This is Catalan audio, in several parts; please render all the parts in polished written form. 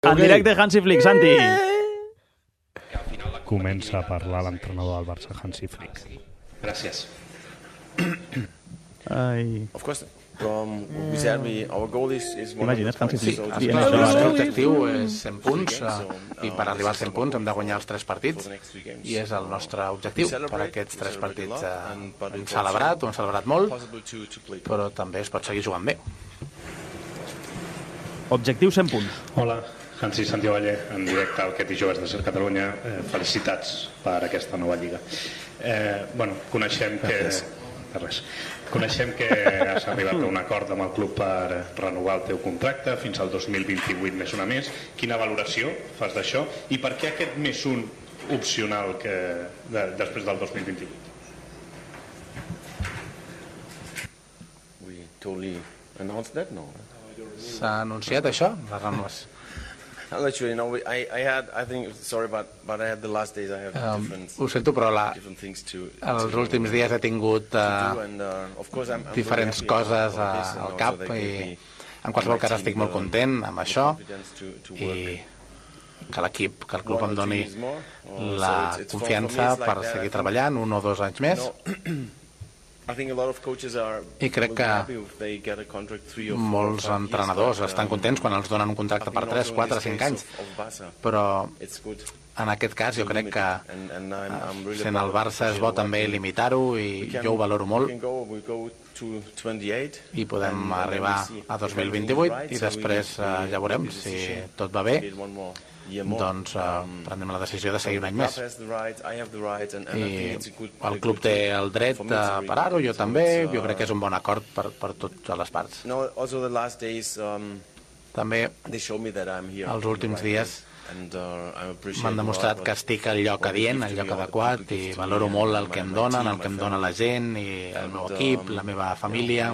En directe, Hansi Flick, Santi. Comença a parlar l'entrenador del Barça, Hansi Flick. Gràcies. Of course, we said our goal is Imagina't, Hansi Flick. El nostre objectiu és 100 punts i per arribar als 100 punts hem de guanyar els 3 partits i és el nostre objectiu per aquests 3 partits. Hem celebrat molt, però també es pot seguir jugant bé. Objectiu 100 punts. Hola, Hansi, Santi Valle, en directe al Aquest i Joves de Ser Catalunya. Felicitats per aquesta nova lliga. Coneixem que has arribat a un acord amb el club per renovar el teu contracte fins al 2028 més una més. Quina valoració fas d'això i per què aquest més un opcional després del 2028? We totally announced that, no? S'ha anunciat això, la renovació? Actually, no. I think. Sorry, but I had the last days. I have ho sento, però different things to els últims dies he tingut diferents coses al cap i en qualsevol cas estic molt content amb això i que l'equip, que el club em doni la confiança per seguir treballant 1 o 2 anys més. I crec que molts entrenadors estan contents quan els donen un contracte per 3, 4, 5 anys, però en aquest cas jo crec que sent el Barça és bo també limitar-ho i jo ho valoro molt i podem arribar a 2028 i després ja veurem si tot va bé, doncs prendrem la decisió de seguir un any més i el club té el dret de parar-ho, jo també, jo crec que és un bon acord per totes les parts. També els últims dies m'han demostrat que estic al lloc adient, al lloc adequat i valoro molt el que em donen, el que em dona la gent i el meu equip, la meva família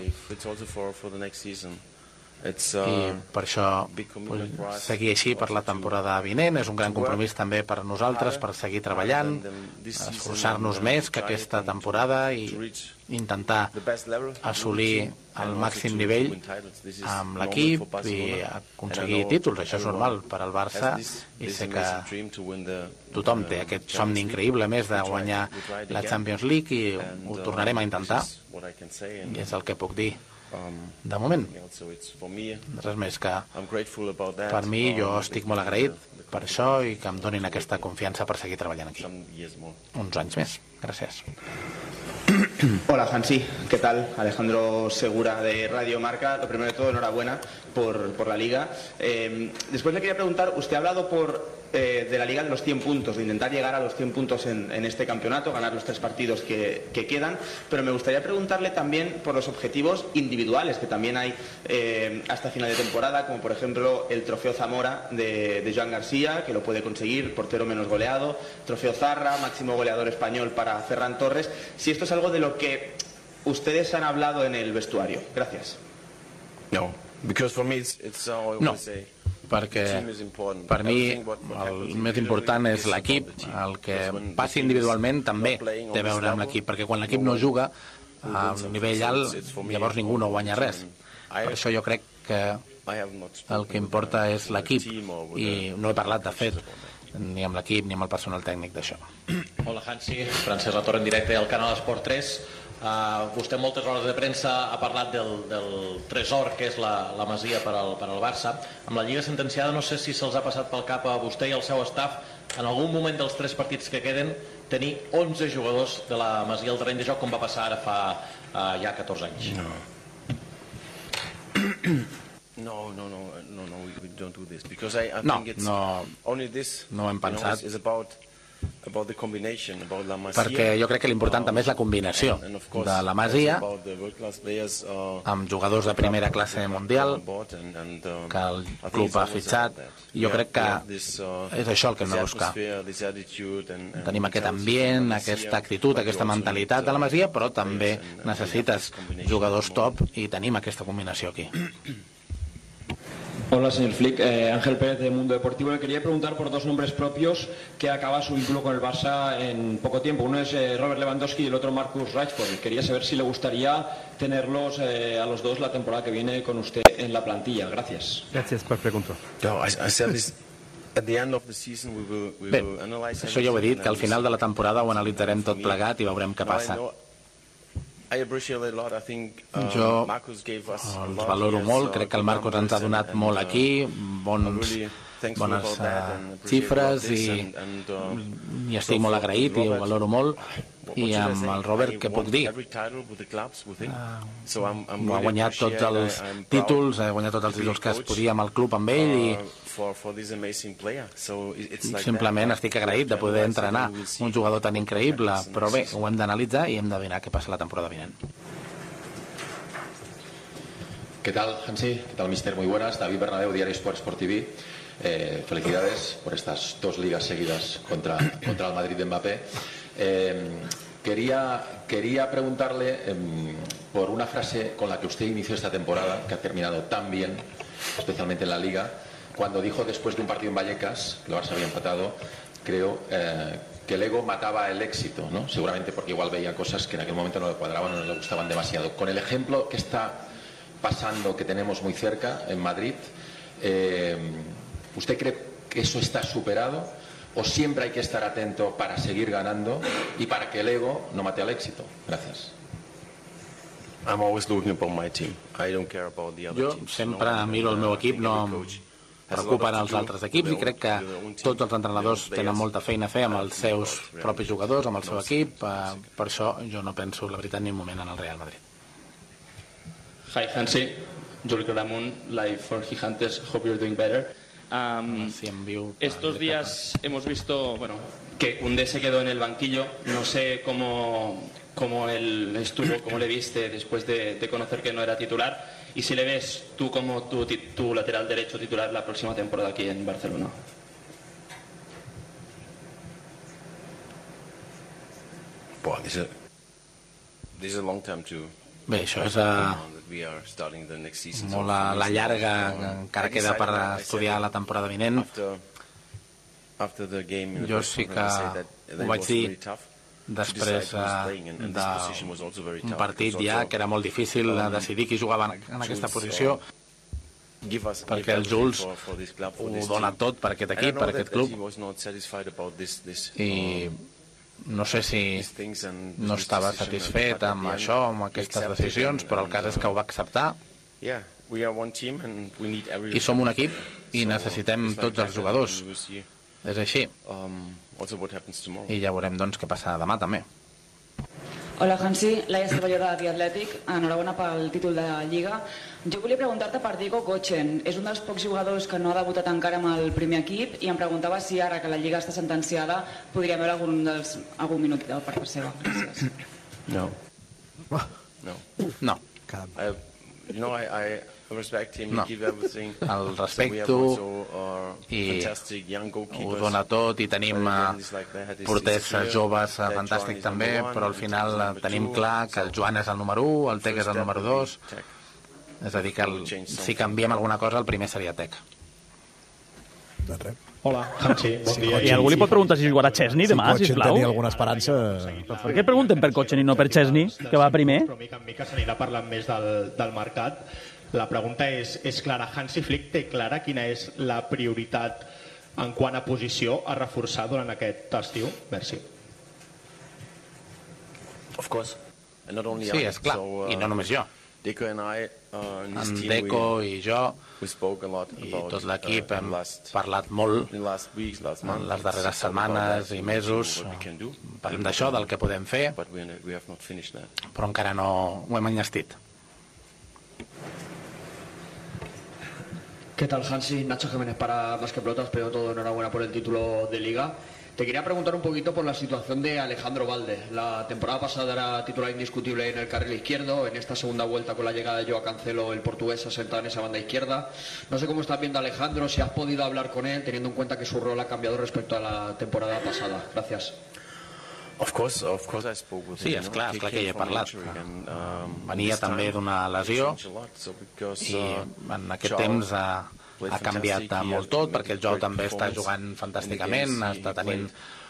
i per això seguir així per la temporada vinent és un gran compromís també per nosaltres per seguir treballant, esforçar-nos més que aquesta temporada i intentar assolir el màxim nivell amb l'equip i aconseguir títols. Això és normal per al Barça i sé que tothom té aquest somni increïble més de guanyar la Champions League i ho tornarem a intentar i és el que puc dir de moment. Res més que per mi jo estic molt agraït per això i que em donin aquesta confianza per seguir treballant aquí uns anys més. Gràcies. Hola Hansi, ¿qué tal? Alejandro Segura de Radio Marca. Lo primero de todo, enhorabuena por la Liga. Después le quería preguntar, usted ha hablado de la Liga de los 100 puntos, de intentar llegar a los 100 puntos en este campeonato, ganar los 3 partidos que quedan, pero me gustaría preguntarle también por los objetivos individuales que también hay hasta final de temporada, como por ejemplo el Trofeo Zamora de Joan García, que lo puede conseguir, portero menos goleado, Trofeo Zarra, máximo goleador español para Ferran Torres. Si esto es algo de lo que ustedes han hablado en el vestuario. Gracias. No, perquè per mi el més important és l'equip, el que passi individualment també té a veure amb l'equip, perquè quan l'equip no juga a un nivell alt, llavors ningú no guanya res. Per això jo crec que el que importa és l'equip i no he parlat, de fet, ni amb l'equip ni amb el personal tècnic d'això. Hola Hansi, Francesc Latorre en directe al canal Esport 3. Vostè en moltes rodes de premsa ha parlat del tresor que és la Masia per al Barça. Amb la Lliga sentenciada no sé si se'ls ha passat pel cap a vostè i al seu staff en algun moment dels 3 partits que queden tenir 11 jugadors de la Masia al terreny de joc com va passar ara fa ja 14 anys. No, we don't do this because I think it's only this. No hem pensat. Is about the combination, about la Masia. Perquè jo crec que l'important també és la combinació de la Masia amb jugadors de primera classe mundial que el club ha fitxat i jo crec que és això el que hem de buscar. Tenim aquest ambient, aquesta actitud, aquesta mentalitat de la Masia, però també necessites jugadors top i tenim aquesta combinació aquí. Hola, señor Flick. Ángel Pérez de Mundo Deportivo. Le quería preguntar por dos nombres propios que acaba su vínculo con el Barça en poco tiempo. Uno es Robert Lewandowski y el otro Marcus Rashford. Quería saber si le gustaría tenerlos a los dos la temporada que viene con usted en la plantilla. Gracias. Gràcies per preguntar. Bé, això ja ho he dit, que al final de la temporada ho analitzarem tot plegat i veurem què passa. Jo els valoro molt, crec que el Marcos ens ha donat molt aquí, bones xifres i estic molt agraït i ho valoro molt. I amb el Robert, què puc dir? Ha guanyat tots els títols, que es podia amb el club amb ell i simplement estic agraït de poder entrenar un jugador tan increïble, però bé, ho hem d'analitzar i hem de veure què passa la temporada vinent. ¿Qué tal, Hansi? ¿Qué tal, mister? Muy buenas. David Bernabeu, Diario Sport TV. Felicidades por estas 2 ligas seguidas contra el Madrid de Mbappé. Quería preguntarle por una frase con la que usted inició esta temporada, que ha terminado tan bien, especialmente en la Liga, cuando dijo después de un partido en Vallecas, que el Barça había empatado, creo, que el ego mataba el éxito, ¿no? Seguramente porque igual veía cosas que en aquel momento no le cuadraban o no le gustaban demasiado. Con el ejemplo que está pasando, que tenemos muy cerca, en Madrid, ¿usted cree que eso está superado? ¿O siempre hay que estar atento para seguir ganando y para que el ego no mate al éxito? Gracias. Jo sempre miro el meu equip, no em preocupen els altres equips i crec que tots els entrenadors tenen molta feina a fer amb els seus propis jugadors, amb el seu equip. Per això jo no penso, la veritat, ni un moment en el Real Madrid. Hi, Hansi. Juli Claramunt, live for Gigantes. Hope you're doing better. Estos días hemos visto que Koundé se quedó en el banquillo. No sé cómo él estuvo, cómo le viste después de conocer que no era titular, y si le ves tú como tu lateral derecho titular la próxima temporada aquí en Barcelona. Bé, això és molt a la llarga, encara queda per estudiar la temporada vinent. Jo sí que ho vaig dir després d'un partit ja que era molt difícil decidir qui jugava en aquesta posició, perquè el Jules ho dona tot per aquest equip, per aquest club, i no sé si no estava satisfet amb això, amb aquestes decisions, però el cas és que ho va acceptar. I som un equip i necessitem tots els jugadors. És així. I ja veurem doncs què passa demà també. Hola, Hansi, Laia Cervelló de The Athletic. Enhorabona pel títol de Lliga. Jo volia preguntar-te per Diego Kochen. És un dels pocs jugadors que no ha debutat encara amb el primer equip i em preguntava si ara que la Lliga està sentenciada podria veure algun minut per part seva. Gràcies. No. No. No. El respecto i ho dona tot i tenim porters joves fantàstics també, però al final tenim clar que el Joan és el número 1, el Tec és el número 2, és a dir que si canviem alguna cosa el primer seria Tec. Hola, Hansi, bon dia. I algú li pot preguntar si jugarà Chesney demà, sisplau? Si Kochen tenia alguna esperança... Per què pregunten per Kochen i no per Chesney, que va primer? Però mica en mica s'anirà parlant més del mercat. La pregunta és clara. Hansi Flick té clara quina és la prioritat en quant a posició a reforçar durant aquest estiu? Merci. Sí, és clar, i no només jo. En Deco i jo i tot l'equip hem parlat molt en les darreres setmanes i mesos. Parlem d'això, del que podem fer, però encara no ho hem enllestit. ¿Qué tal, Hansi? Nacho Jiménez para Más que Pelotas, pero todo enhorabuena por el título de Liga. Te quería preguntar un poquito por la situación de Alejandro Balde. La temporada pasada era titular indiscutible en el carril izquierdo. En esta segunda vuelta, con la llegada de Joao Cancelo, el portugués ha sentado en esa banda izquierda. No sé cómo estás viendo a Alejandro, si has podido hablar con él, teniendo en cuenta que su rol ha cambiado respecto a la temporada pasada. Gracias. Sí, és clar que hi he parlat. Venia també d'una lesió i en aquest temps ha canviat molt tot, perquè el Joao també està jugant fantàsticament, està tenint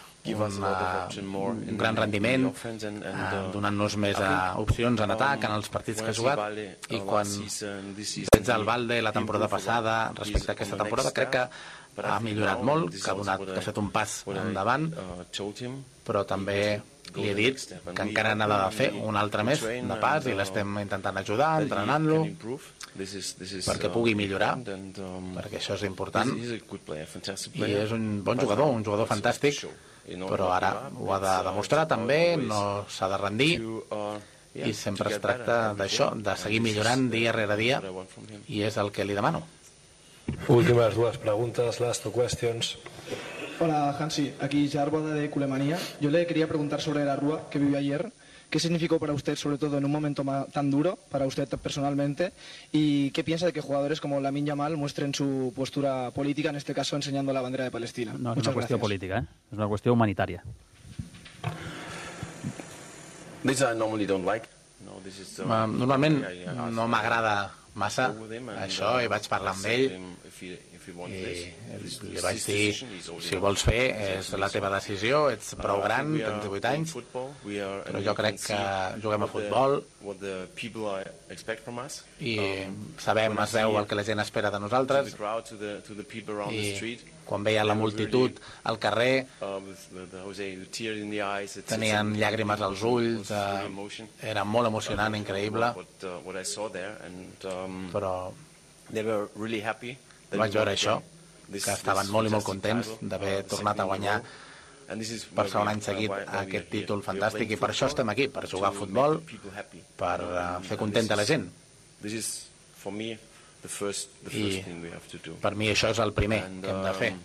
un gran rendiment, donant-nos més opcions en atac en els partits que ha jugat, i quan veig el Balde la temporada passada respecte a aquesta temporada, crec que ha millorat molt, que ha fet un pas endavant, però també li he dit que encara n'ha de fer un altre més de pas i l'estem intentant ajudar, entrenant-lo perquè pugui millorar, perquè això és important, i és un bon jugador, un jugador fantàstic, però ara ho ha de demostrar també, no s'ha de rendir, i sempre es tracta d'això, de seguir millorant dia rere dia, i és el que li demano. Últimas dues preguntas, last two questions. Hola, Hansi. Aquí Jarboda de Culemanía. Yo le quería preguntar sobre la Rúa que vivió ayer. ¿Qué significó para usted, sobre todo en un momento tan duro, para usted personalmente? ¿Y qué piensa de que jugadores como Lamine Yamal muestren su postura política, en este caso enseñando la bandera de Palestina? No, és una qüestió política, és una qüestió humanitària. Normalment no m'agrada massa això, i vaig parlar amb ell i li vaig dir, si ho vols fer és la teva decisió, ets prou gran, tens 18 anys, però jo crec que juguem a futbol i sabem, es veu el que la gent espera de nosaltres, i quan veia la multitud al carrer tenien llàgrimes als ulls, era molt emocionant, increïble, però vaig veure això, que estaven molt i molt contents d'haver tornat a guanyar per segon any seguit aquest títol fantàstic, i per això estem aquí, per jugar a futbol, per fer contenta la gent. I per mi això és el primer que hem de fer.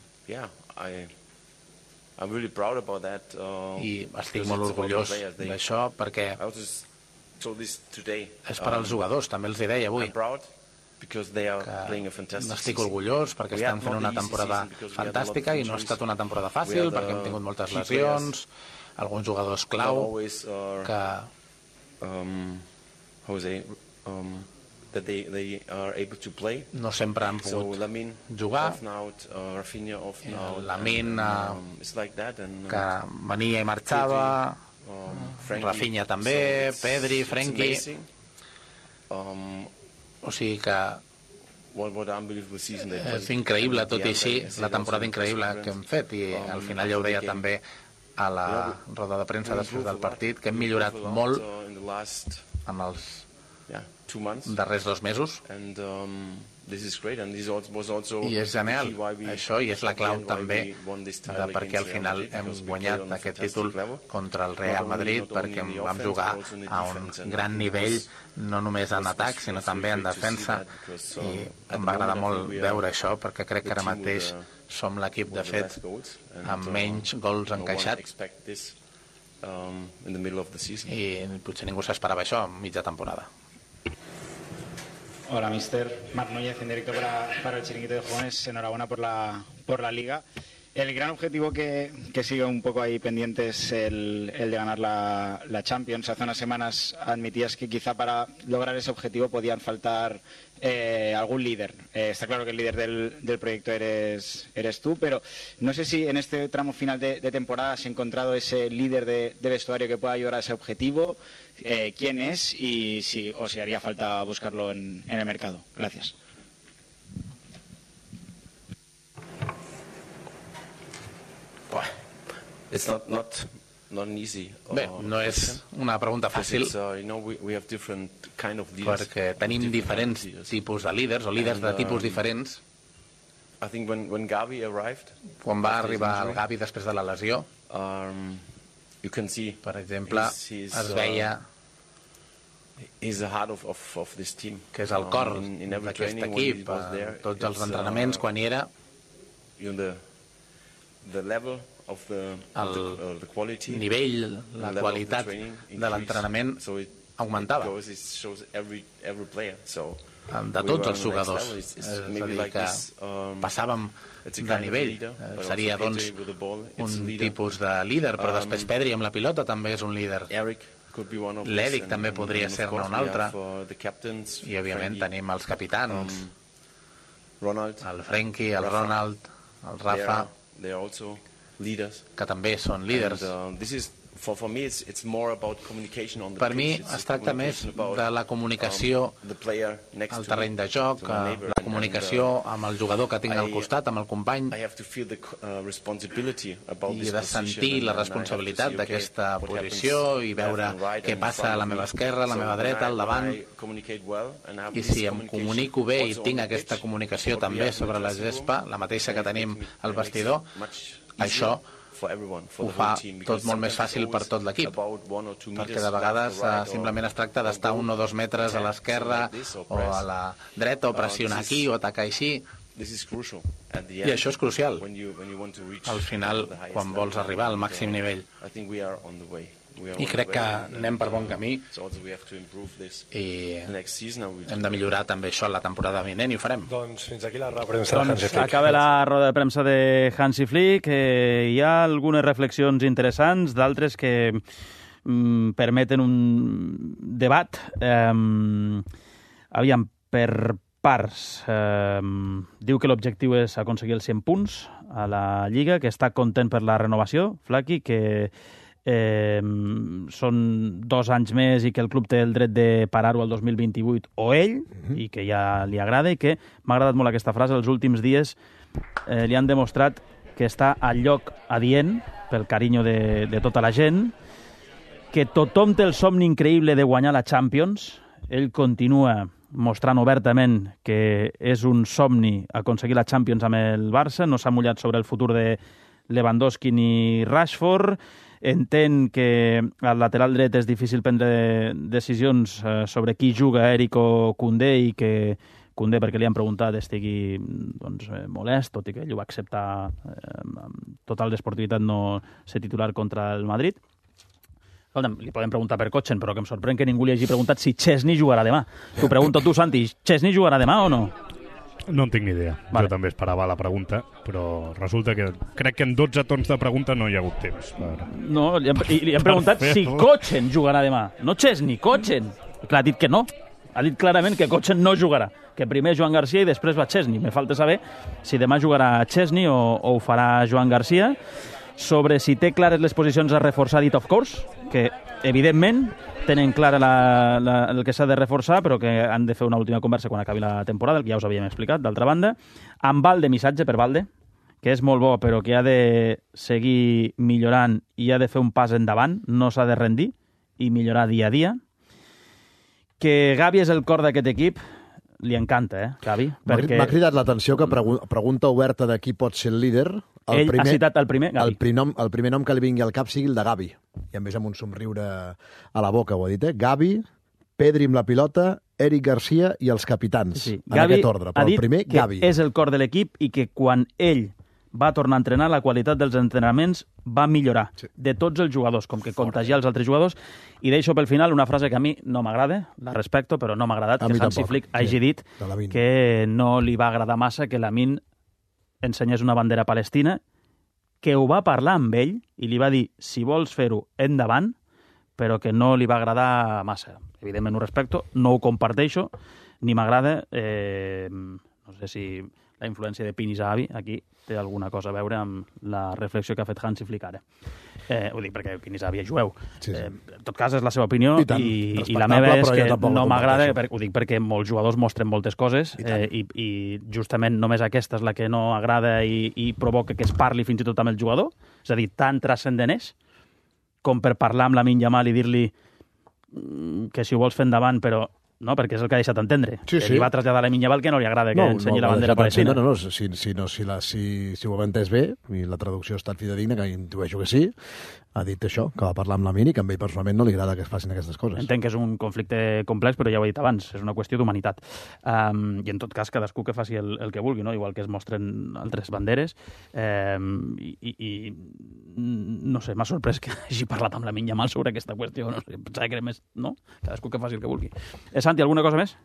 I estic molt orgullós d'això, perquè és per als jugadors, també els hi deia avui, que n'estic orgullós perquè estan fent una temporada fantàstica, i no ha estat una temporada fàcil perquè hem tingut moltes lesions, alguns jugadors clau que no sempre han pogut jugar. Lamine, que venia i marxava, Rafinha també, Pedri, Frenkie, o sigui que és increïble, tot i així, la temporada increïble que hem fet, i al final ja ho deia també a la roda de premsa després del partit, que hem millorat molt en els darrers 2 mesos, i és genial això, i és la clau també de per què al final hem guanyat aquest títol contra el Real Madrid, perquè vam jugar a un gran nivell, no només en atac sinó també en defensa, i em va agradar molt veure això, perquè crec que ara mateix som l'equip de fet amb menys gols encaixats, i potser ningú s'esperava això a mitja temporada. Hola, mister. Marc Núñez, en directo para el Chiringuito de Jóvenes. Enhorabuena por la Liga. El gran objetivo que sigue un poco ahí pendiente es el de ganar la Champions. Hace unas semanas admitías que quizá para lograr ese objetivo podían faltar algún líder. Está claro que el líder del proyecto eres tú, pero no sé si en este tramo final de temporada has encontrado ese líder de vestuario que pueda ayudar a ese objetivo. ¿Quién es? Y si haría falta buscarlo en el mercado. Gracias. Bé, no és una pregunta fàcil, perquè tenim diferents tipus de líders, o líders de tipus diferents. Quan va arribar el Gavi després de la lesió, per exemple, es veia que és el cor d'aquest equip, tots els entrenaments, quan hi era, el nivell, la qualitat de l'entrenament augmentava de tots els jugadors, és a dir, que passàvem de nivell. Seria doncs un tipus de líder, però després Pedri amb la pilota també és un líder. L'Eric també podria ser-ne un altre, i òbviament tenim els capitans, el Frenkie, el Ronald, el Rafa, que també són líders. Per mi es tracta més de la comunicació al terreny de joc, la comunicació amb el jugador que tinc al costat, amb el company, i de sentir la responsabilitat d'aquesta posició i veure què passa a la meva esquerra, a la meva dreta, al davant. I si em comunico bé i tinc aquesta comunicació també sobre la gespa, la mateixa que tenim al vestidor, això ho fa tot molt més fàcil per tot l'equip, perquè de vegades simplement es tracta d'estar 1 o 2 metres a l'esquerra o a la dreta, o pressionar aquí o atacar així, i això és crucial al final quan vols arribar al màxim nivell. I crec que anem per bon camí i hem de millorar també això la temporada vinent i ho farem. Doncs fins aquí la roda de premsa de Hansi Flick. Acaba la roda de premsa de Hansi Flick. Hi ha algunes reflexions interessants, d'altres que permeten un debat. Aviam, per parts. Diu que l'objectiu és aconseguir els 100 punts a la Lliga, que està content per la renovació, Flaqui, que són 2 anys més i que el club té el dret de parar-ho al 2028 o ell, i que ja li agrada, i que m'ha agradat molt aquesta frase. Els últims dies li han demostrat que està al lloc adient pel carinyo de tota la gent, que tothom té el somni increïble de guanyar la Champions. Ell continua mostrant obertament que és un somni aconseguir la Champions amb el Barça, no s'ha mullat sobre el futur de Lewandowski ni Rashford. Entén que al lateral dret és difícil prendre decisions sobre qui juga, Eric o Koundé, i que Koundé, perquè li han preguntat, estigui molest, tot i que ell ho va acceptar amb total desportivitat no ser titular contra el Madrid. Escolta'm, li podem preguntar per Kochen, però que em sorprèn que ningú li hagi preguntat si Chesney jugarà demà. T'ho pregunto tu, Santi, Chesney jugarà demà o no? No en tinc ni idea. Vale. Jo també esperava la pregunta, però resulta que crec que en 12 torns de pregunta no hi ha hagut temps. No, li han preguntat si Kochen jugarà demà. No Chesney, Kochen. Clar, ha dit que no. Ha dit clarament que Kochen no jugarà. Que primer Joan Garcia i després va Chesney. Me falta saber si demà jugarà Chesney o ho farà Joan Garcia. Sobre si té clares les posicions a reforçar, dit of course, que evidentment tenen clara el que s'ha de reforçar, però que han de fer una última conversa quan acabi la temporada, el que ja us havíem explicat, d'altra banda. Amb Valde, missatge per Valde, que és molt bo, però que ha de seguir millorant i ha de fer un pas endavant, no s'ha de rendir i millorar dia a dia. Que Gavi és el cor d'aquest equip, li encanta, Gavi. M'ha cridat l'atenció que pregunta oberta de qui pot ser el líder. Ell ha citat el primer, Gavi. El primer nom que li vingui al cap sigui el de Gavi. I a més amb un somriure a la boca, ho ha dit, Gavi, Pedri amb la pilota, Eric Garcia i els capitans. Sí. En Gavi aquest ordre. Però el primer, Gavi. És el cor de l'equip i que quan ell va tornar a entrenar, la qualitat dels entrenaments va millorar, de tots els jugadors, com que contagiar els altres jugadors. I deixo pel final una frase que a mi no m'agrada, la respecto, però no m'ha agradat, que Hansi Flick hagi dit que no li va agradar massa que Lamine ensenyés una bandera palestina, que ho va parlar amb ell i li va dir, si vols fer-ho, endavant, però que no li va agradar massa. Evidentment ho respecto, no ho comparteixo, ni m'agrada. No sé si la influència de Pini Zahavi aquí té alguna cosa a veure amb la reflexió que ha fet Hansi Flick ara. Ho dic perquè Pini Zahavi és jueu. En tot cas, és la seva opinió i la meva és que no m'agrada, ho dic perquè molts jugadors mostren moltes coses i justament només aquesta és la que no agrada i provoca que es parli fins i tot amb el jugador. És a dir, tan transcendent és com per parlar amb Lamine Yamal i dir-li que si ho vols fer endavant, però no, perquè és el que ha deixat entendre. Li va traslladar a Lamine Yamal que no li agrada que ensenyi la bandera palestina. No, si ho hem entès bé, i la traducció ha estat fidedigna, que intueixo que sí, ha dit això, que va parlar amb Lamine i que a ell personalment no li agrada que es facin aquestes coses. Entenc que és un conflicte complex, però ja ho he dit abans, és una qüestió d'humanitat. I en tot cas, cadascú que faci el que vulgui, no? Igual que es mostren altres banderes. I no sé, m'ha sorprès que hagi parlat amb Lamine Yamal sobre aquesta qüestió. No sé, pensava que era més... No? Cadascú que faci el que vulgui. Santi, alguna cosa més?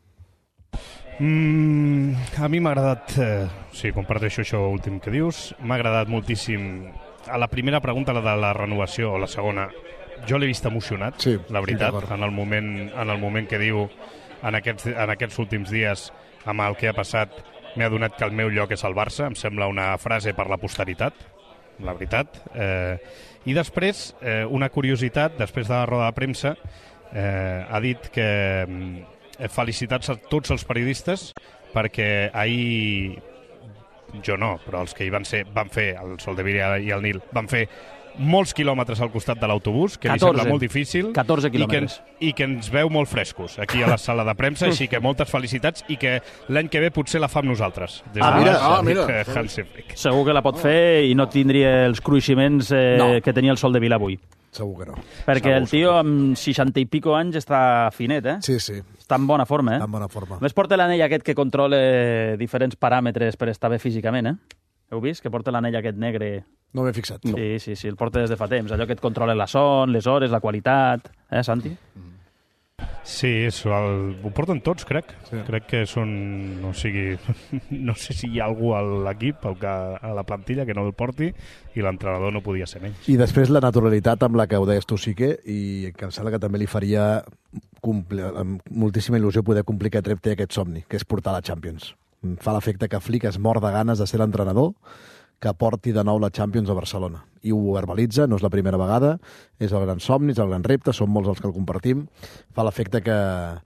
A mi m'ha agradat... Sí, comparteixo això últim que dius. M'ha agradat moltíssim... A la primera pregunta, la de la renovació, o la segona, jo l'he vist emocionat, la veritat, en el moment que diu en aquests últims dies, amb el que ha passat, m'he adonat que el meu lloc és el Barça, em sembla una frase per la posteritat, la veritat. I després, una curiositat, després de la roda de premsa, ha dit que felicitats a tots els periodistes perquè ahir, jo no, però els que hi van fer, el Soldevila i el Nil, van fer molts quilòmetres al costat de l'autobús, que li sembla molt difícil, 14 quilòmetres. I que ens veu molt frescos aquí a la sala de premsa, així que moltes felicitats i que l'any que ve potser la fa amb nosaltres. Mira. Hansi Flick. Segur que la pot fer i no tindria els cruiximents que tenia el Soldevila avui. Segur que no. Perquè el tio amb 60 i pico anys està finet, Sí. Està en bona forma, Està en bona forma. A més, porta l'anell aquest que controla diferents paràmetres per estar bé físicament, Heu vist? Que porta l'anell aquest negre. No m'he fixat. Sí, el porta des de fa temps. Allò que et controla la son, les hores, la qualitat. Santi? Sí, ho porten tots, crec. Sí. Crec que són... No sé si hi ha algú a l'equip, a la plantilla, que no el porti, i l'entrenador no podia ser menys. I després la naturalitat amb la que ho deies tu, Sique, i que em sembla que també li faria amb moltíssima il·lusió poder complir aquest repte i aquest somni, que és portar la Champions. Em fa l'efecte que Flick es mor de ganes de ser l'entrenador que porti de nou la Champions a Barcelona. I ho verbalitza, no és la primera vegada, és el gran somni, és el gran repte, som molts els que el compartim. Fa l'efecte que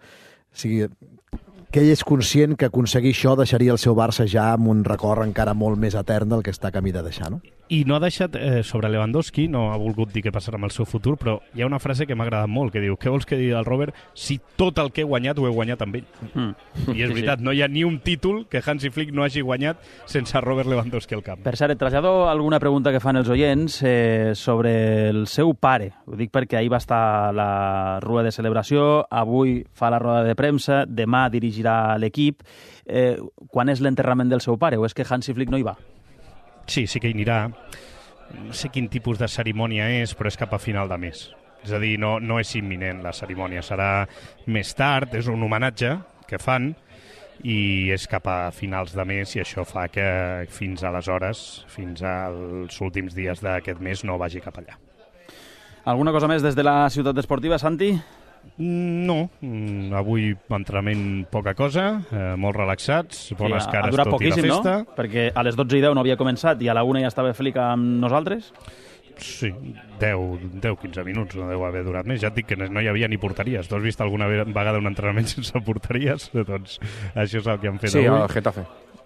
ell és conscient que aconseguir això deixaria el seu Barça ja amb un record encara molt més etern del que està camí de deixar, no? I no ha deixat, sobre Lewandowski, no ha volgut dir què passarà amb el seu futur, però hi ha una frase que m'ha agradat molt, que diu, què vols que digui el Robert si tot el que he guanyat ho he guanyat amb ell? I és veritat, no hi ha ni un títol que Hansi Flick no hagi guanyat sense Robert Lewandowski al camp. Per cert, et trasllado alguna pregunta que fan els oients sobre el seu pare. Ho dic perquè ahir va estar a la rua de celebració, avui fa la roda de premsa, demà dirigirà l'equip. Quan és l'enterrament del seu pare? O és que Hansi Flick no hi va? Sí que hi anirà. No sé quin tipus de cerimònia és, però és cap a final de mes. És a dir, no és imminent la cerimònia. Serà més tard, és un homenatge que fan i és cap a finals de mes i això fa que fins aleshores, fins als últims dies d'aquest mes, no vagi cap allà. Alguna cosa més des de la ciutat esportiva, Santi? No, avui entrenament poca cosa, molt relaxats, bones cares tot i la festa. No? Perquè a les 12:10 no havia començat i a la 1 ja estava Flick amb nosaltres? Sí, 10-15 minuts, no deu haver durat més. Ja et dic que no hi havia ni porteries. Tu has vist alguna vegada un entrenament sense porteries? Doncs això és el que han fet avui. Sí, al Getafe.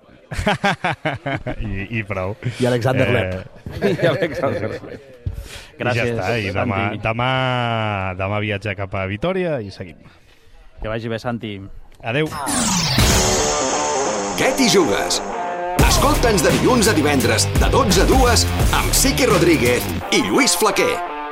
I prou. I Alexander Lepp. I Alexander Lepp. Gràcies, i ja està, demà viatge cap a Vitòria i seguim. Que vagi bé, Santi. Adeu. Què t'hi jugues? Escolta'ns de dilluns a divendres, de 12 a 2, amb Sique Rodríguez i Lluís Flaquer.